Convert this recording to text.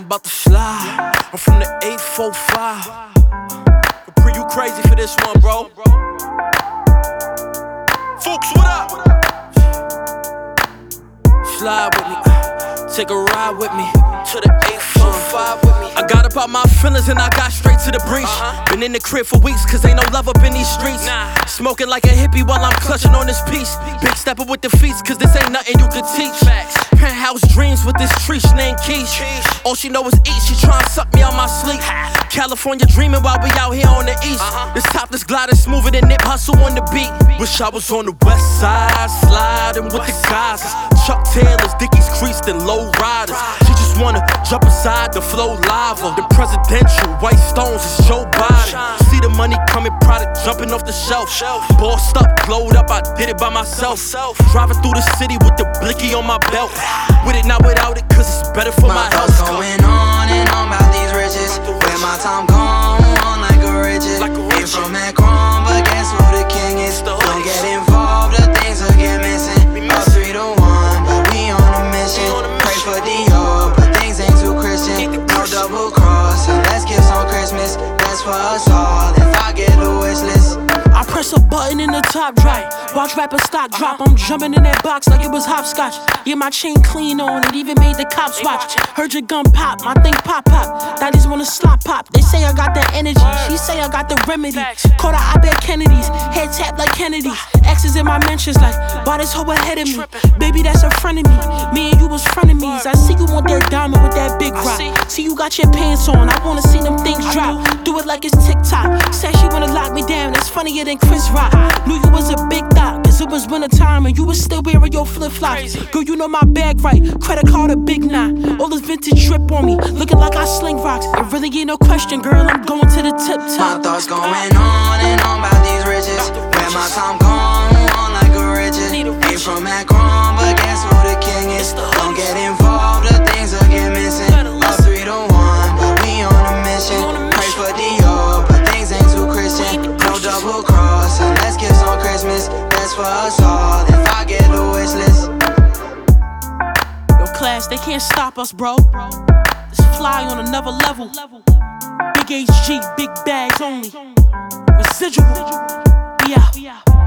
about to slide. I'm from the 845. Capri, you crazy for this one, bro. Fuchs, what up? Slide with me, take a ride with me to the 845 with me. I got up out my feelings and I got straight to the breach. Been in the crib for weeks cause ain't no love up in these streets. Smoking like a hippie while I'm clutching on this piece. Big stepper with the feast cause this ain't nothing you could teach. Penthouse dreams with this tree named Keish. All she know is eat, she tryna suck me out my sleep. California dreaming while we out here on the east. This topless glider smoother than Nip Hustle on the beat. Wish I was on the west side, sliding with the guys. Chuck Taylors, Dickies creased and low riders. She just wanna jump inside the flow lava. The presidential white stones is Joe Biden. See the money coming, product jumping off the shelf. Bossed up, glowed up, I did it by myself. Driving through the city with the blicky on my belt. With it, not without it, cause it's better for my health. Going on and on about these riches. Where my time gone on like a rigid. Ain't from Macron, but guess who the king is? Don't get involved, the things will get missing. Up 3 to 1, but we on a mission. Pray for Dior, but things ain't too Christian. No double cross, so let's get some Christmas. That's for us all, if I get a wish list. I press a button in the top right. Watch rapper stock drop. I'm jumping in that box like it was hopscotch. Yeah, my chain clean on it, even made the cops watch. Heard your gun pop, my thing pop. Daddies wanna slop pop. They say I got the energy, she say I got the remedy. Caught her I bet Kennedy's, head tap like Kennedy. X's in my mentions like, why this hoe ahead of me? Baby, that's a friend of me. Me and you was frenemies. I see you want that diamond with that big rock. See you got your pants on, I wanna see them things drop. Do it like it's TikTok. Said she wanna lock me down, that's funnier than Chris Rock. Knew you was a big thot, cause it was winter time and you was still wearing your flip-flops. Girl, you know my bag right, credit card a big knot. All this vintage drip on me, looking like I sling rocks. It really ain't no question, girl, I'm going to the tip top. My thoughts going on and on about these riches. Where my time gone on like a rigid. Ain't from Macron, but guess who the king is? Don't get involved, the things will get missing. Up 3 to 1, but we on a mission. Pray for Dior, but things ain't too Christian. No double cross, so let's get some Christmas. That's for us all, if I get a wish list. Yo, class, they can't stop us, bro. Let's fly on another level. Big HG, big bags only. Residual. We out.